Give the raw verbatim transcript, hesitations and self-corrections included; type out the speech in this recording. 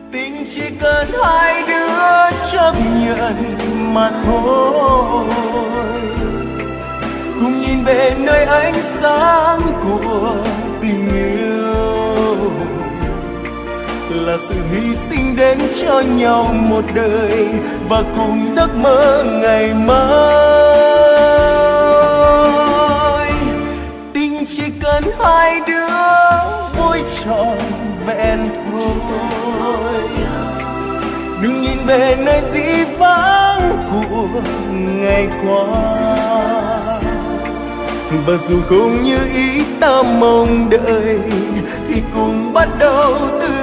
Tình chỉ cần hai đứa chấp nhận mà thôi. Cùng nhìn về nơi ánh sáng của tình yêu, là sự hy sinh đến cho nhau một đời và cùng giấc mơ ngày mai. Tình chỉ cần hai đứa vui trọn vẹn thôi. Đừng nhìn về nơi dĩ vãng của ngày qua, và dù không như ý ta mong đợi thì cùng bắt đầu từ